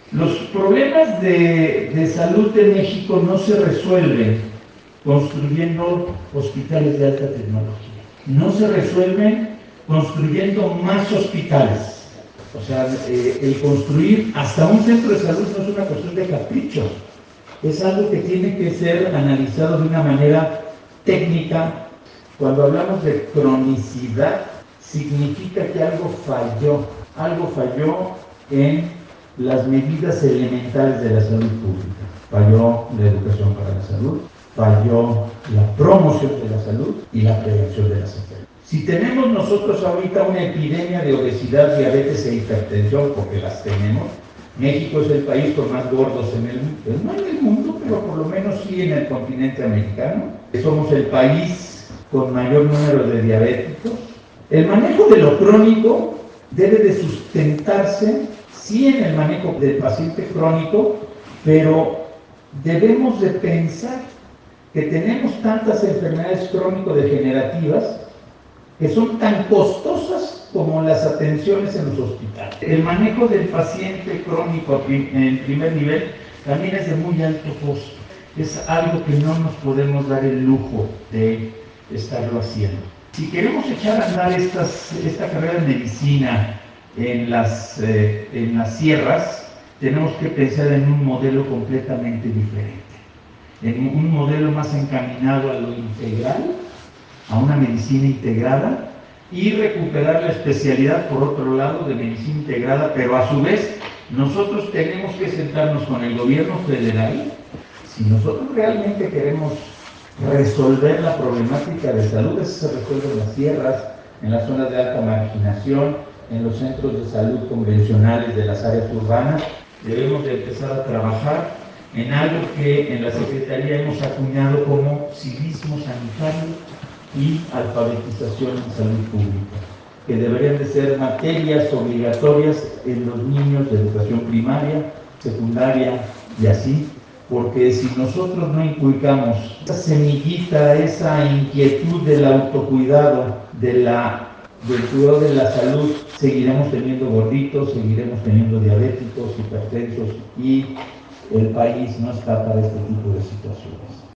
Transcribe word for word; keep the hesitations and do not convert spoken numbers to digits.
Los problemas de, de salud de México no se resuelven construyendo hospitales de alta tecnología. No se resuelven construyendo más hospitales. O sea, eh, el construir hasta un centro de salud no es una cuestión de capricho. Es algo que tiene que ser analizado de una manera técnica. Cuando hablamos de cronicidad, significa que algo falló. Algo falló en las medidas elementales de la salud pública. Falló la educación para la salud, falló la promoción de la salud y la prevención de las enfermedades. Si tenemos nosotros ahorita una epidemia de obesidad, diabetes e hipertensión, porque las tenemos, México es el país con más gordos en el mundo, no en el mundo, pero por lo menos sí en el continente americano. Somos el país con mayor número de diabéticos. El manejo de lo crónico debe de sustentarse, sí, en el manejo del paciente crónico, pero debemos de pensar que tenemos tantas enfermedades crónico-degenerativas que son tan costosas como las atenciones en los hospitales. El manejo del paciente crónico en primer nivel también es de muy alto costo. Es algo que no nos podemos dar el lujo de estarlo haciendo. Si queremos echar a andar estas, esta carrera de medicina en las, eh, en las sierras, tenemos que pensar en un modelo completamente diferente, en un modelo más encaminado a lo integral, a una medicina integrada, y recuperar la especialidad, por otro lado, de medicina integrada, pero a su vez nosotros tenemos que sentarnos con el gobierno federal. Si nosotros realmente queremos resolver la problemática de salud, eso se resuelve en las sierras, en las zonas de alta marginación, en los centros de salud convencionales de las áreas urbanas. Debemos de empezar a trabajar en algo que en la Secretaría hemos acuñado como civismo sanitario y alfabetización en salud pública, que deberían de ser materias obligatorias en los niños de educación primaria, secundaria y así, porque si nosotros no inculcamos esa semillita, esa inquietud del autocuidado, de la, del cuidado de la salud, seguiremos teniendo gorditos, seguiremos teniendo diabéticos, hipertensos, y el país no está para este tipo de situaciones.